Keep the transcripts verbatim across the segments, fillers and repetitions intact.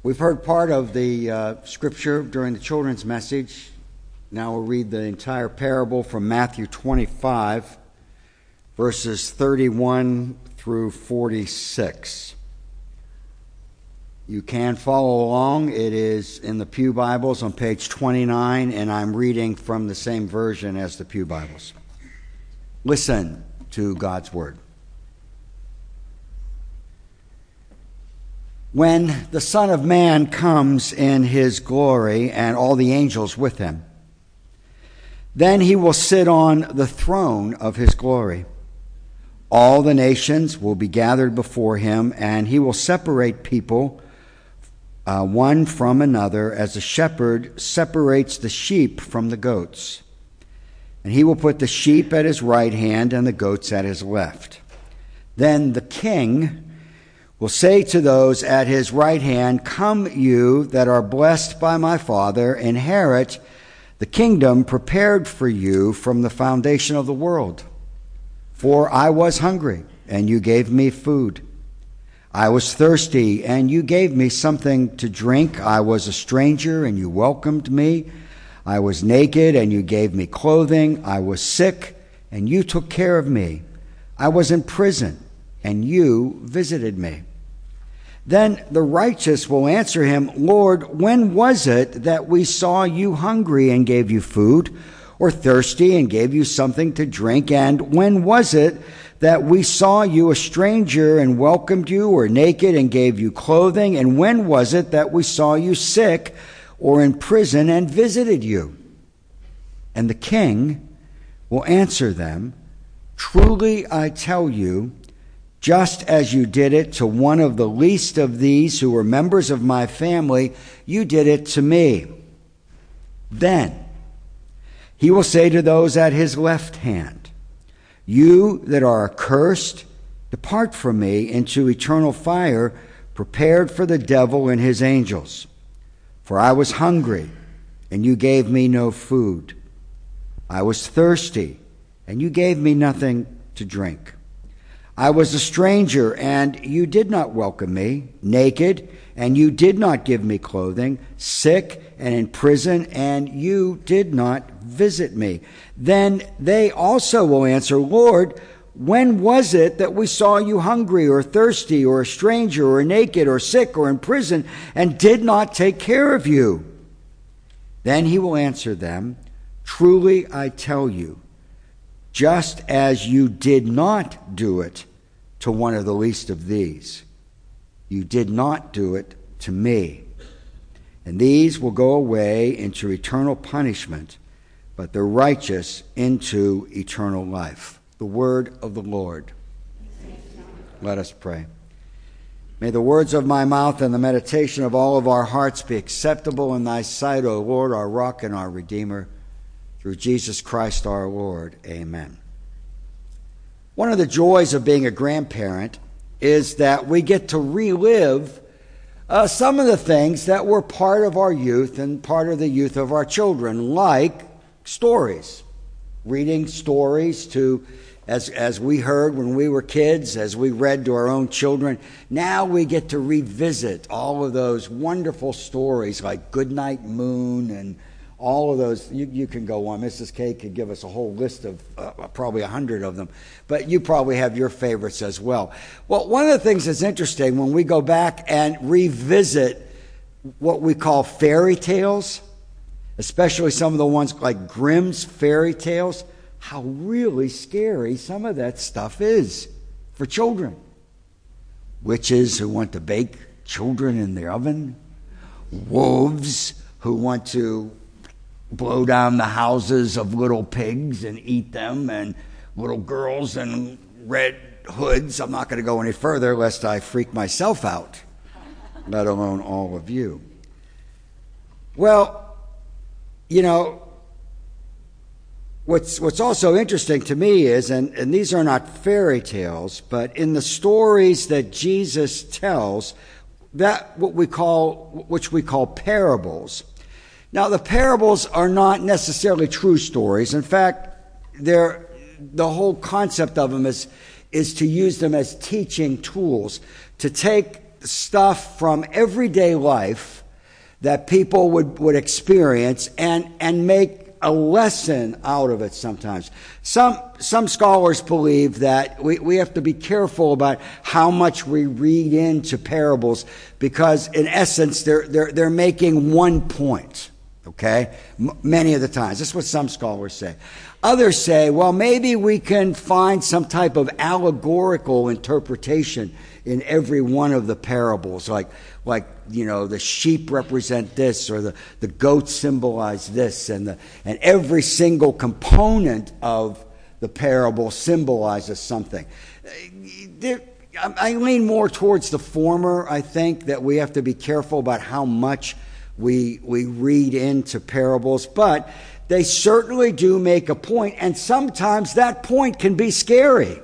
We've heard part of the uh, scripture during the children's message. Now we'll read the entire parable from Matthew twenty-five, verses thirty-one through forty-six. You can follow along. It is in the Pew Bibles on page twenty-nine, and I'm reading from the same version as the Pew Bibles. Listen to God's Word. When the Son of Man comes in his glory and all the angels with him, then he will sit on the throne of his glory. All the nations will be gathered before him, and he will separate people uh, one from another as a shepherd separates the sheep from the goats. And he will put the sheep at his right hand and the goats at his left. Then the king will say to those at his right hand, "Come, you that are blessed by my Father, inherit the kingdom prepared for you from the foundation of the world. For I was hungry, and you gave me food. I was thirsty, and you gave me something to drink. I was a stranger, and you welcomed me. I was naked, and you gave me clothing. I was sick, and you took care of me. I was in prison, and you visited me." Then the righteous will answer him, "Lord, when was it that we saw you hungry and gave you food, or thirsty and gave you something to drink? And when was it that we saw you a stranger and welcomed you, or naked and gave you clothing? And when was it that we saw you sick or in prison and visited you?" And the king will answer them, "Truly I tell you, just as you did it to one of the least of these who were members of my family, you did it to me." Then he will say to those at his left hand, "You that are accursed, depart from me into eternal fire, prepared for the devil and his angels. For I was hungry, and you gave me no food. I was thirsty, and you gave me nothing to drink. I was a stranger, and you did not welcome me, naked, and you did not give me clothing, sick and in prison, and you did not visit me." Then they also will answer, "Lord, when was it that we saw you hungry or thirsty or a stranger or naked or sick or in prison and did not take care of you?" Then he will answer them, "Truly I tell you, just as you did not do it to one of the least of these, you did not do it to me. And these will go away into eternal punishment, but the righteous into eternal life." The word of the Lord. Let us pray. May the words of my mouth and the meditation of all of our hearts be acceptable in thy sight, O Lord, our rock and our redeemer. Through Jesus Christ our Lord. Amen. One of the joys of being a grandparent is that we get to relive uh, some of the things that were part of our youth and part of the youth of our children, like stories. Reading stories to, as, as we heard when we were kids, as we read to our own children. Now we get to revisit all of those wonderful stories like Goodnight Moon and all of those. You, you can go on. Missus K could give us a whole list of uh, probably a hundred of them, but you probably have your favorites as well. Well, one of the things that's interesting when we go back and revisit what we call fairy tales, especially some of the ones like Grimm's fairy tales, how really scary some of that stuff is for children. Witches who want to bake children in the oven, wolves who want to blow down the houses of little pigs and eat them, and little girls in red hoods. I'm not going to go any further lest I freak myself out, let alone all of you. Well, you know, what's what's also interesting to me is, and, and these are not fairy tales, but in the stories that Jesus tells, that what we call, which we call parables. Now, the parables are not necessarily true stories. In fact, they're, the whole concept of them is, is to use them as teaching tools, to take stuff from everyday life that people would, would experience and, and make a lesson out of it sometimes. Some some scholars believe that we, we have to be careful about how much we read into parables, because in essence they're they're they're making one point. Okay? M- many of the times. That's what some scholars say. Others say, well, maybe we can find some type of allegorical interpretation in every one of the parables, like, like you know, the sheep represent this, or the, the goats symbolize this, and the and every single component of the parable symbolizes something. There, I lean more towards the former. I think that we have to be careful about how much we we read into parables, but they certainly do make a point, and sometimes that point can be scary,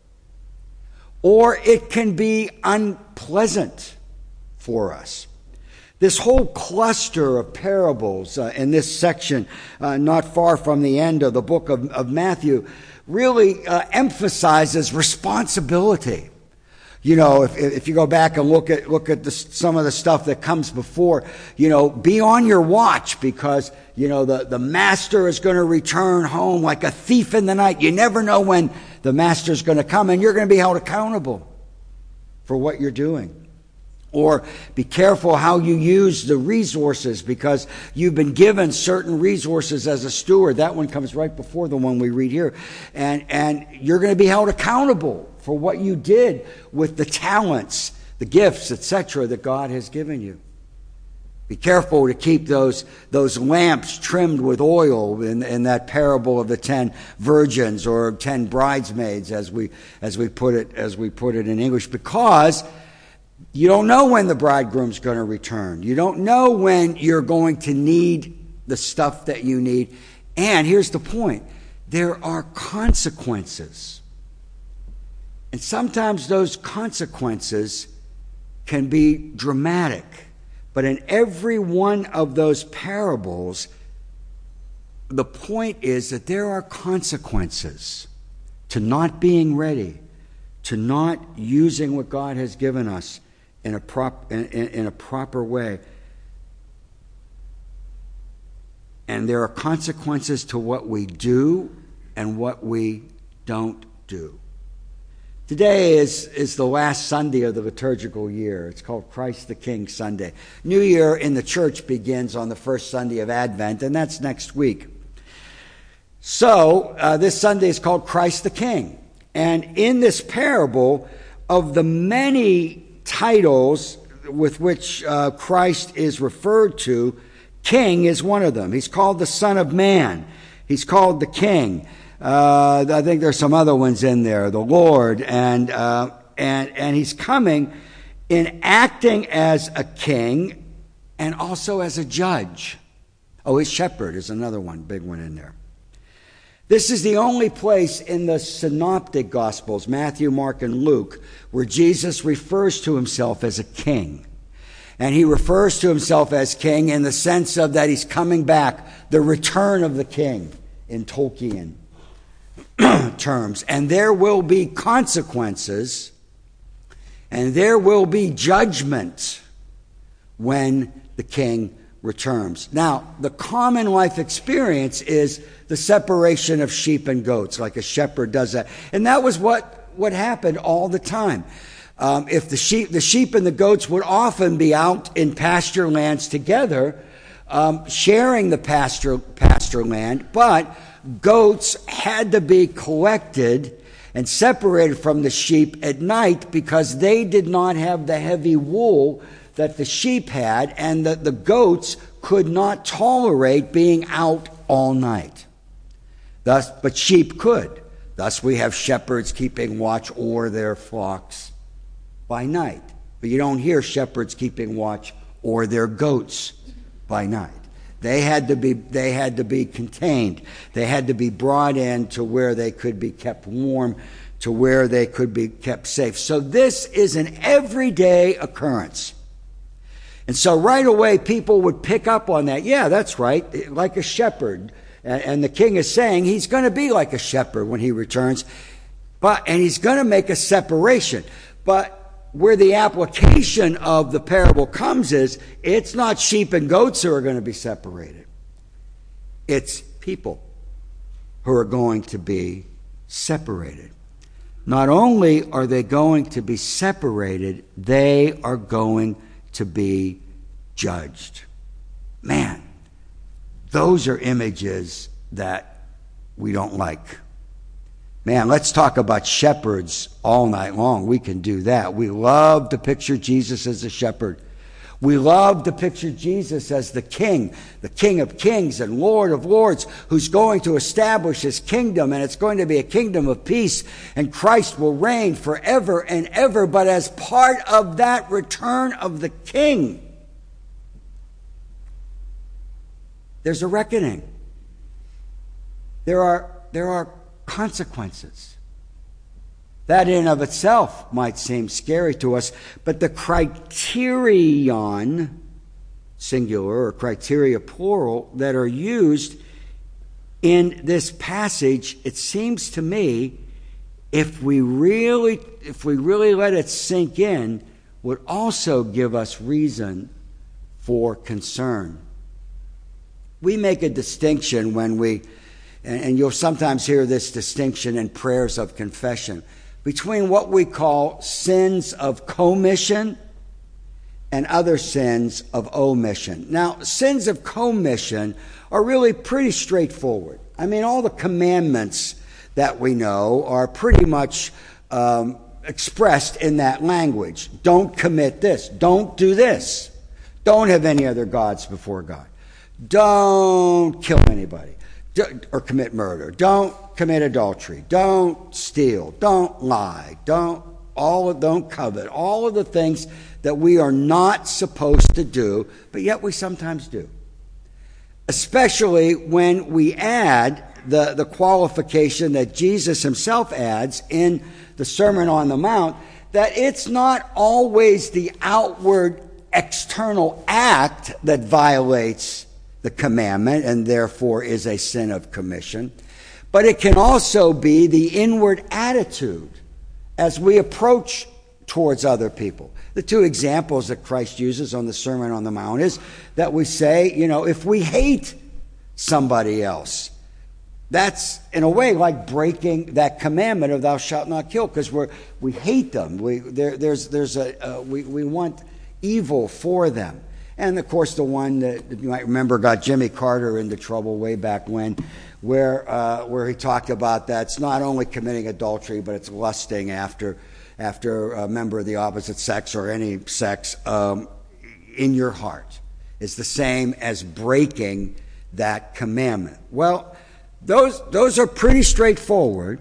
or it can be unpleasant for us. This whole cluster of parables uh, in this section, uh, not far from the end of the book of, of Matthew, really uh, emphasizes responsibility. You know, if if you go back and look at look at the, some of the stuff that comes before, you know, be on your watch, because, you know, the, the master is going to return home like a thief in the night. You never know when the master's going to come, and you're going to be held accountable for what you're doing. Or be careful how you use the resources, because you've been given certain resources as a steward. That one comes right before the one we read here. And, and you're going to be held accountable for what you did with the talents, the gifts, et cetera that God has given you. Be careful to keep those, those lamps trimmed with oil in, in that parable of the ten virgins, or ten bridesmaids, as we, as we put it, as we put it in English, because you don't know when the bridegroom's going to return. You don't know when you're going to need the stuff that you need. And here's the point. There are consequences. And sometimes those consequences can be dramatic. But in every one of those parables, the point is that there are consequences to not being ready, to not using what God has given us in a prop in, in a proper way. And there are consequences to what we do and what we don't do. Today is, is the last Sunday of the liturgical year. It's called Christ the King Sunday. New Year in the church begins on the first Sunday of Advent, and that's next week. So, uh, this Sunday is called Christ the King. And in this parable, of the many titles with which uh, Christ is referred to, King is one of them. He's called the Son of Man. He's called the King. Uh, I think there's some other ones in there, the Lord, and uh, and and he's coming in acting as a king and also as a judge. Oh, his shepherd is another one, big one in there. This is the only place in the synoptic Gospels, Matthew, Mark, and Luke, where Jesus refers to himself as a king. And he refers to himself as king in the sense of that he's coming back, the return of the king in Tolkien terms. And there will be consequences, and there will be judgment when the king returns. Now, the common life experience is the separation of sheep and goats, like a shepherd does that. And that was what, what happened all the time. Um, if the sheep, the sheep and the goats would often be out in pasture lands together, um, sharing the pasture, pasture land, but goats had to be collected and separated from the sheep at night because they did not have the heavy wool that the sheep had, and that the goats could not tolerate being out all night. Thus, but sheep could. Thus we have shepherds keeping watch o'er their flocks by night. But you don't hear shepherds keeping watch o'er their goats by night. They had to be they had to be contained. They had to be brought in to where they could be kept warm, to where they could be kept safe. So this is an everyday occurrence. And so right away people would pick up on that. Yeah, that's right, like a shepherd. And the king is saying he's going to be like a shepherd when he returns. But and he's going to make a separation. But where the application of the parable comes is, it's not sheep and goats who are going to be separated. It's people who are going to be separated. Not only are they going to be separated, they are going to be judged. Man, those are images that we don't like. Man, let's talk about shepherds all night long. We can do that. We love to picture Jesus as a shepherd. We love to picture Jesus as the king, the King of kings and Lord of lords, who's going to establish his kingdom, and it's going to be a kingdom of peace, and Christ will reign forever and ever. But as part of that return of the king, there's a reckoning. There are, there are consequences. That in of itself might seem scary to us, but the criterion, singular, or criteria, plural, that are used in this passage, it seems to me, if we really, if we really let it sink in, would also give us reason for concern. We make a distinction when we, and you'll sometimes hear this distinction in prayers of confession, between what we call sins of commission and other sins of omission. Now, sins of commission are really pretty straightforward. I mean, all the commandments that we know are pretty much um, expressed in that language. Don't commit this. Don't do this. Don't have any other gods before God. Don't kill anybody or commit murder. Don't commit adultery. Don't steal. Don't lie. Don't all of, don't covet. All of the things that we are not supposed to do, but yet we sometimes do. Especially when we add the, the qualification that Jesus himself adds in the Sermon on the Mount, that it's not always the outward external act that violates the commandment and therefore is a sin of commission, but it can also be the inward attitude as we approach towards other people. The two examples that Christ uses on the Sermon on the Mount is that we say, you know, if we hate somebody else, that's in a way like breaking that commandment of thou shalt not kill, because we're we hate them. We there, there's there's a uh, we we want evil for them. And, of course, the one that you might remember got Jimmy Carter into trouble way back when, where uh, where he talked about that it's not only committing adultery, but it's lusting after after a member of the opposite sex or any sex um, in your heart. It's the same as breaking that commandment. Well, those those are pretty straightforward.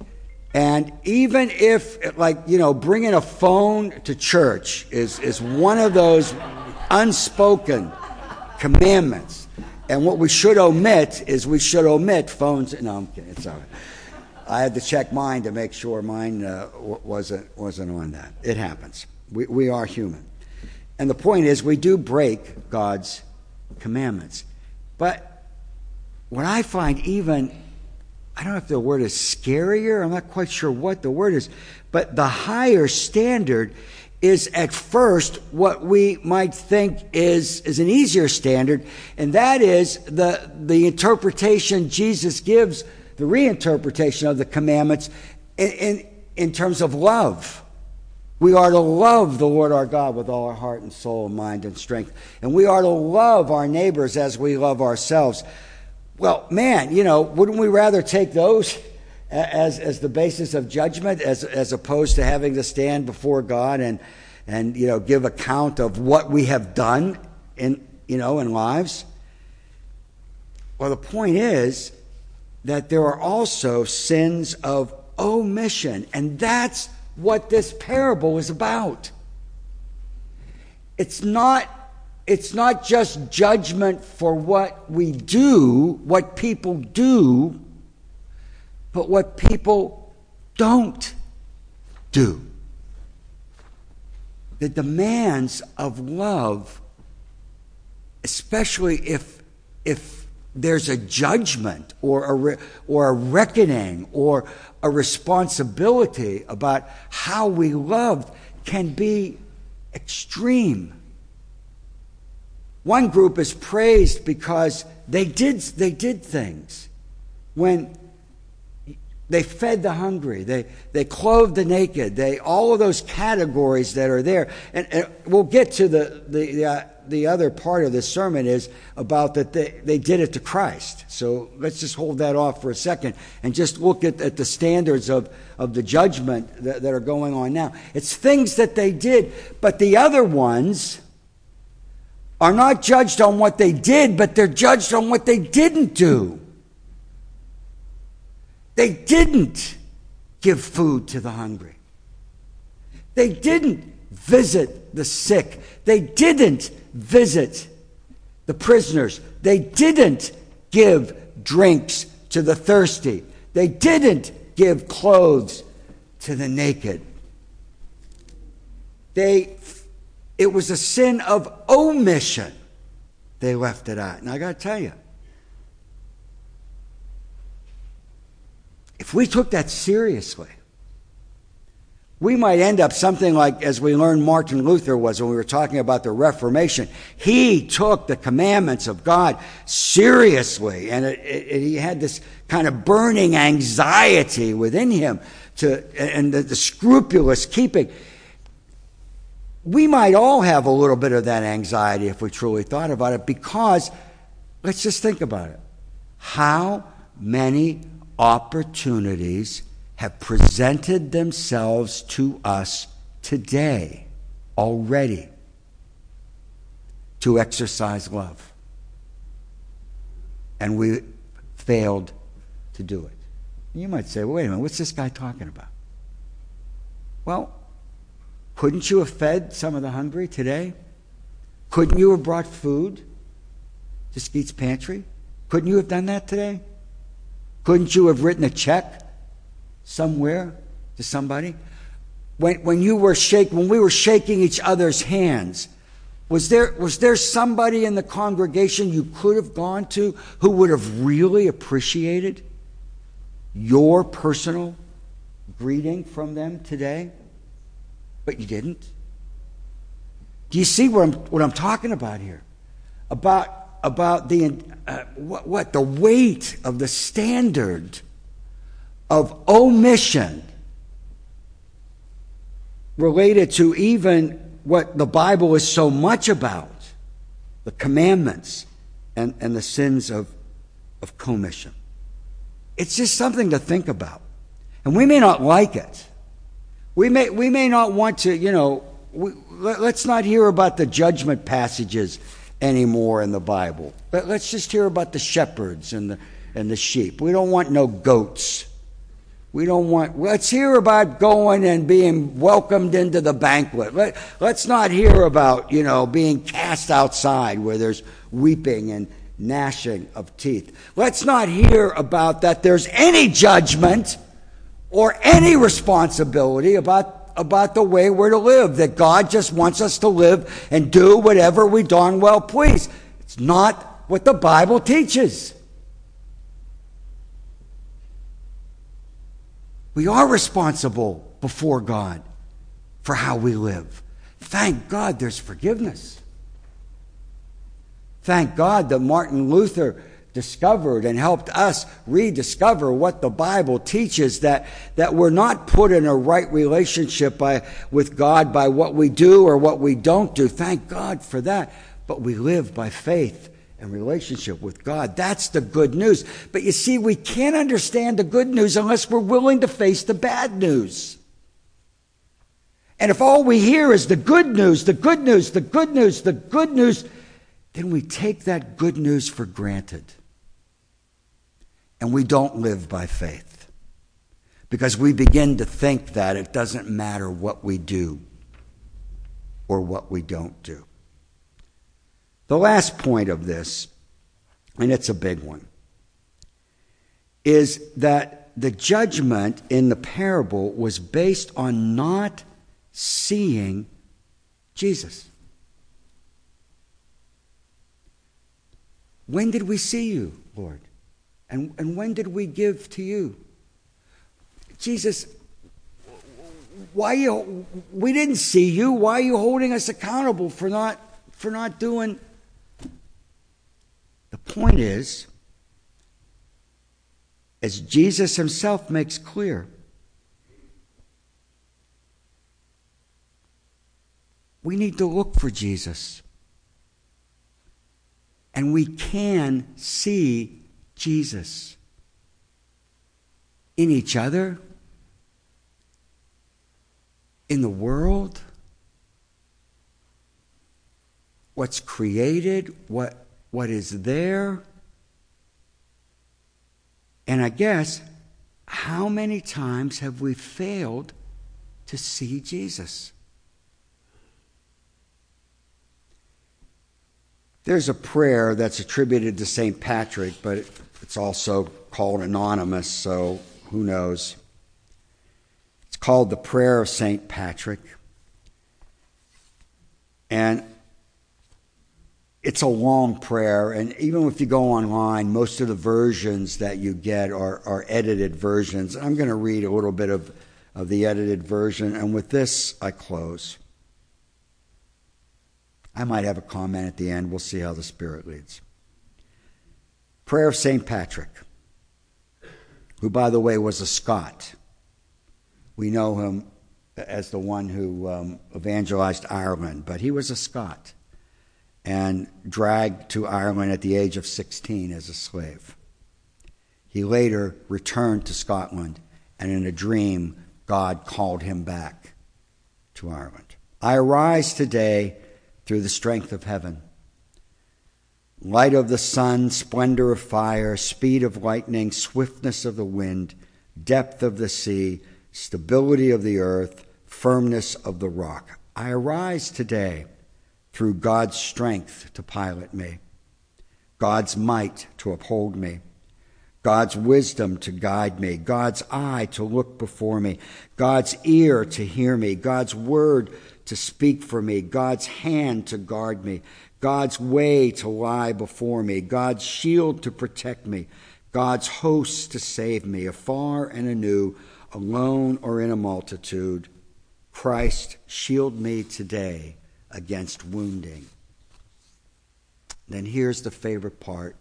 And even if, like, you know, bringing a phone to church is, is one of those unspoken commandments. And what we should omit is we should omit phones. No, I'm kidding. It's all right. I had to check mine to make sure mine uh, wasn't wasn't on that. It happens. We we are human. And the point is, we do break God's commandments. But what I find even, I don't know if the word is scarier, I'm not quite sure what the word is, but the higher standard is at first what we might think is, is an easier standard, and that is the, the interpretation Jesus gives, the reinterpretation of the commandments in, in, in terms of love. We are to love the Lord our God with all our heart and soul and mind and strength, and we are to love our neighbors as we love ourselves. Well, man, you know, wouldn't we rather take those as as the basis of judgment as as opposed to having to stand before God and and you know give account of what we have done in you know in lives? Well, the point is that there are also sins of omission, and that's what this parable is about. It's not It's not just judgment for what we do, what people do, but what people don't do. The demands of love, especially if if there's a judgment or a re, or a reckoning or a responsibility about how we love, can be extreme. One group is praised because they did, they did things. When they fed the hungry, they, they clothed the naked, they all of those categories that are there. And, and we'll get to the the the, uh, the other part of this sermon is about that they, they did it to Christ. So let's just hold that off for a second and just look at, at the standards of, of the judgment that, that are going on now. It's things that they did, but the other ones are not judged on what they did, but they're judged on what they didn't do. They didn't give food to the hungry. They didn't visit the sick. They didn't visit the prisoners. They didn't give drinks to the thirsty. They didn't give clothes to the naked. They, it was a sin of omission. They left it out. And I got to tell you, if we took that seriously, we might end up something like, as we learned Martin Luther was when we were talking about the Reformation. He took the commandments of God seriously, and it, it, he had this kind of burning anxiety within him to, and the, the scrupulous keeping. We might all have a little bit of that anxiety if we truly thought about it, because let's just think about it. How many opportunities have presented themselves to us today already to exercise love, and we failed to do it? You might say, well, wait a minute, what's this guy talking about? Well, couldn't you have fed some of the hungry today? Couldn't you have brought food to Skeet's Pantry? Couldn't you have done that today? Couldn't you have written a check somewhere to somebody? When when you were shake when we were shaking each other's hands, was there was there somebody in the congregation you could have gone to who would have really appreciated your personal greeting from them today? But you didn't. Do you see what I'm what I'm talking about here? About about the uh, what, what the weight of the standard of omission related to even what the Bible is so much about, the commandments and, and the sins of, of commission. It's just something to think about. And we may not like it. We may we may not want to, you know, we, let, let's not hear about the judgment passages anymore in the Bible. But let's just hear about the shepherds and the and the sheep. We don't want no goats. We don't want, let's hear about going and being welcomed into the banquet. Let, let's not hear about, you know, being cast outside where there's weeping and gnashing of teeth. Let's not hear about that there's any judgment or any responsibility about, about the way we're to live, that God just wants us to live and do whatever we darn well please. It's not what the Bible teaches. We are responsible before God for how we live. Thank God there's forgiveness. Thank God that Martin Luther discovered and helped us rediscover what the Bible teaches, that, that we're not put in a right relationship by, with God by what we do or what we don't do. Thank God for that. But we live by faith and relationship with God. That's the good news. But you see, we can't understand the good news unless we're willing to face the bad news. And if all we hear is the good news, the good news, the good news, the good news, then we take that good news for granted. And we don't live by faith. Because we begin to think that it doesn't matter what we do or what we don't do. The last point of this, and it's a big one, is that the judgment in the parable was based on not seeing Jesus. When did we see you, Lord? And, and when did we give to you? Jesus, why you, we didn't see you. Why are you holding us accountable for not, for not doing? The point is, as Jesus himself makes clear, we need to look for Jesus. And we can see Jesus in each other, in the world, what's created, what, what is there. And I guess, how many times have we failed to see Jesus? There's a prayer that's attributed to Saint Patrick, but it's also called anonymous, so who knows. It's called the Prayer of Saint Patrick. And it's a long prayer, and even if you go online, most of the versions that you get are, are edited versions. I'm going to read a little bit of, of the edited version, and with this, I close. I might have a comment at the end. We'll see how the Spirit leads. Prayer of Saint Patrick, who, by the way, was a Scot. We know him as the one who um, evangelized Ireland, but he was a Scot and dragged to Ireland at the age of sixteen as a slave. He later returned to Scotland, and in a dream, God called him back to Ireland. I arise today through the strength of heaven. Light of the sun, splendor of fire, speed of lightning, swiftness of the wind, depth of the sea, stability of the earth, firmness of the rock. I arise today through God's strength to pilot me, God's might to uphold me, God's wisdom to guide me, God's eye to look before me, God's ear to hear me, God's word to speak for me, God's hand to guard me, God's way to lie before me, God's shield to protect me, God's hosts to save me, afar and anew, alone or in a multitude. Christ, shield me today against wounding. Then here's the favorite part.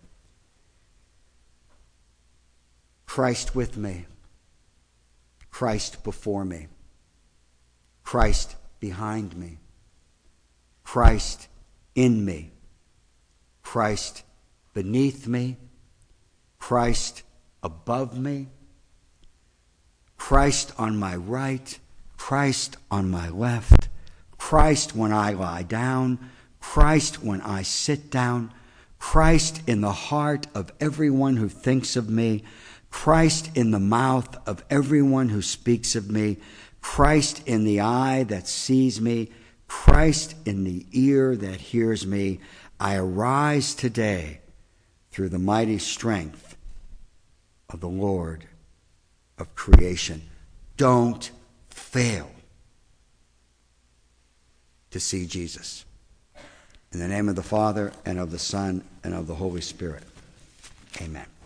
Christ with me, Christ before me, Christ behind me, Christ in me, Christ beneath me, Christ above me, Christ on my right, Christ on my left, Christ when I lie down, Christ when I sit down, Christ in the heart of everyone who thinks of me, Christ in the mouth of everyone who speaks of me, Christ in the eye that sees me, Christ in the ear that hears me. I arise today through the mighty strength of the Lord of creation. Don't fail to see Jesus. In the name of the Father, and of the Son, and of the Holy Spirit. Amen.